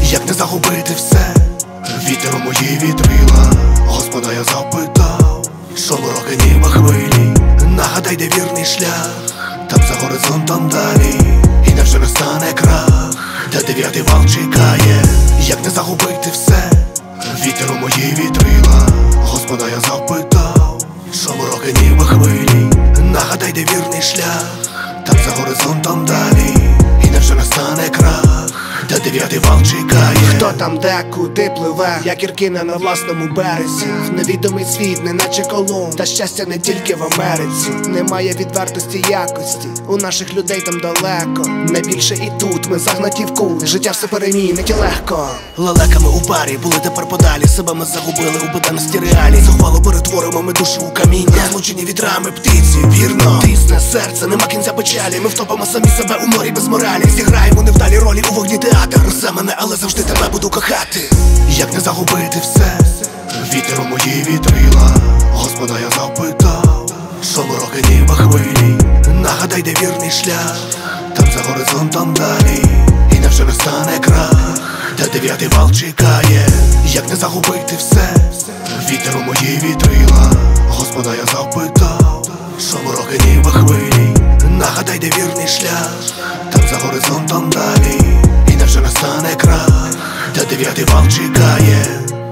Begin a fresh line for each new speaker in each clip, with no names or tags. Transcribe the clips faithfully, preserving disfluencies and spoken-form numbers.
Як не загубити все, вітер у мої вітрила. Господа я запитав, що вороги ніби хвилі. Нагадай, де вірний шлях, там за горизонтом далі. І невже не стане крах, де дев'ятий вал чекає. Як не загубити все, вітер у мої вітрила. Господа я запитав, що вороги ніби хвилі. Нагадай, де вірний шлях, там за горизонтом далі. І невже не стане крах, де дев'ятий вал чекає.
Хто там де, куди пливе, як іркіна на власному березі. В невідомий світ, неначе Колумб. Та щастя не тільки в Америці. Немає відвертості якості, у наших людей там далеко. Найбільше і тут ми загнаті в кут. Життя все перемінить і легко.
Лелеками у парі були тепер подалі. Себе ми загубили у буденності реалій. Зухвало перетворимо ми душу у каміння. Розлучені вітрами птиці, вірно. Тисне серце, нема кінця печалі. Ми втопимо самі себе у морі без моралі. Зіграємо невдалі ролі у вогні театр. За мене, але завжди тебе буду кохати. Як не загубити все, вітер у мої вітрила. Господа я запитав, що вороги ніби хвилі. Нагадай, де вірний шлях, там за горизонтом далі. І невже не стане крах, де дев'ятий вал чекає. Як не загубити все, вітер у мої вітрила. Господа я запитав, що вороги ніби хвилі. Нагадай, де вірний шлях, там за горизонтом далі. І невже не стане крах, де дев'ятий вал чекає.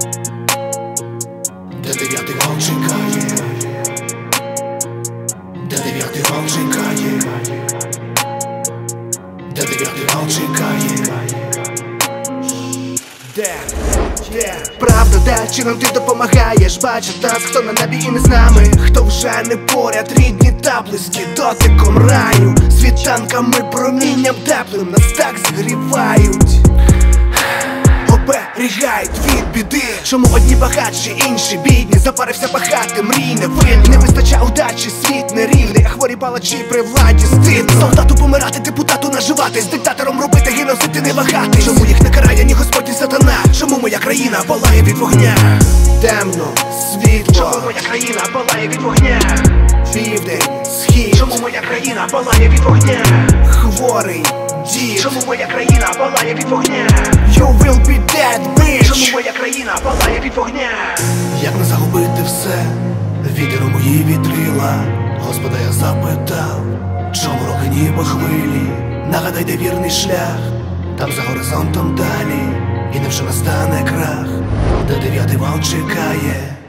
Де дев'ятий вал чекає. Де дев'ятий вал чекає. Де дев'ятий вал чекає.
Де? Де? Правда, де? Чи нам ти допомагаєш? Бачить нас, хто на небі і не з нами. Хто вже не поряд, рідні та близькі дотиком раю. Світанками, промінням теплим нас так зігрівають. Оберігають від біди. Чому одні багатші, інші бідні? Запарився пахати, мрій не видно. Не вистачає удачі, світ нерівний. А хворі палачі при владі стидно. Солдату помирати, депутату наживати. З диктатором робити геноцид і не вагати. Чому їх не карає ні Господь, ні сатана? Чому моя країна палає від вогня? Темно, світло. Чому моя країна палає від вогня? Південь, схід. Чому моя країна палає від вогня? Хворий дід. Чому моя країна палає від вогня? You will be dead, bitch. Чому моя країна палає від вогня?
Як не загубити все, вітер у мої вітрила. Господа я запитав, чому вороги ніби хвилі. Нагадай, де вірний шлях, там за горизонтом далі. І невже настане крах, де дев'ятий вал чекає.